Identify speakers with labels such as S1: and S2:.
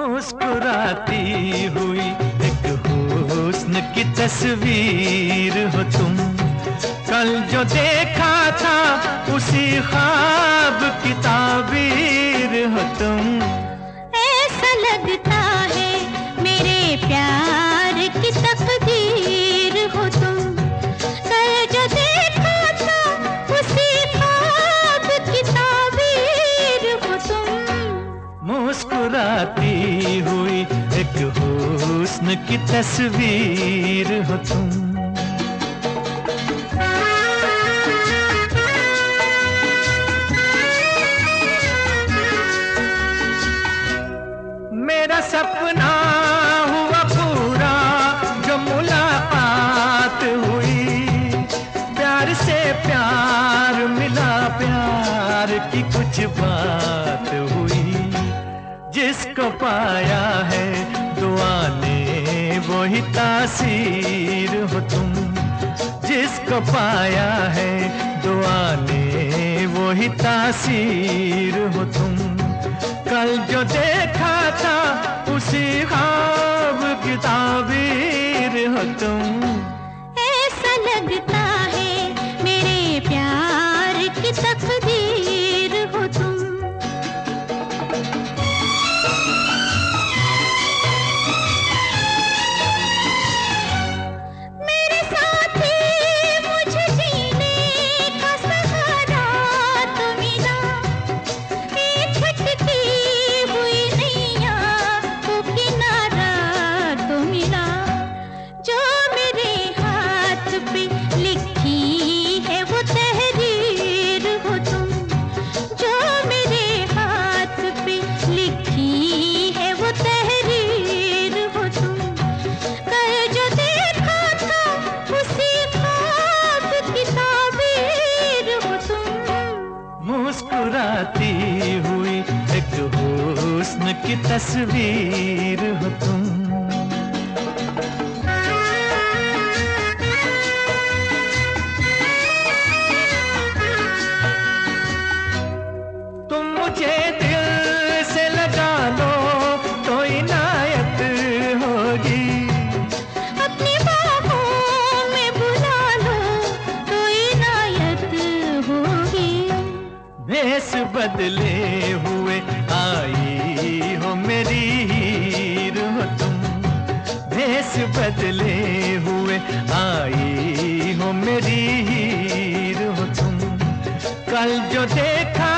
S1: मुस्कुराती हुई एक हुस्न की तस्वीर हो तुम। कल जो देखा था उसी ख्वाब की ताबीर हो तुम।
S2: ऐसा लगता है मेरे प्यार की तकदीर हो तुम। कल जो देखा था उसी ख्वाब की ताबीर हो तुम।
S1: मुस्कुराती हुई एक हुस्न की तस्वीर हो तुम। मेरा सपना हुआ पूरा जो मुलाकात हुई। प्यार से प्यार मिला, प्यार की कुछ बात हुई। जिसको पाया है दुआ ने वही तासीर हो तुम। जिसको पाया है दुआ ने वही तासीर हो तुम। कल जो देखा था उसी ख्वाब की ताबीर हो तुम।
S2: ऐसा लगता है मेरे प्यार की तकदीर हो तुम। मेरे साथी मुझे जीने का सहारा तो मिला। एक भटकी हुई नैया को किनारा तो मिला। जो मेरे हाथ पे लिखी है वो तहरीर हो तुम। जो मेरे हाथ पे लिखी है वो तहरीर हो तुम। कल जो देखा था उसी ख्वाब की ताबीर हो तुम।
S1: मुस्कुराती हुई एक हुस्न की तस्वीर हो तुम। तुम मुझे दिल से लगा लो तो इनायत होगी।
S2: अपनी बाहों में बुला लो तो इनायत होगी।
S1: भेष बदले हुए आई हो मेरी हीर हो तुम। भेष बदले हुए आई हो मेरी हीर हो तुम। कल जो देखा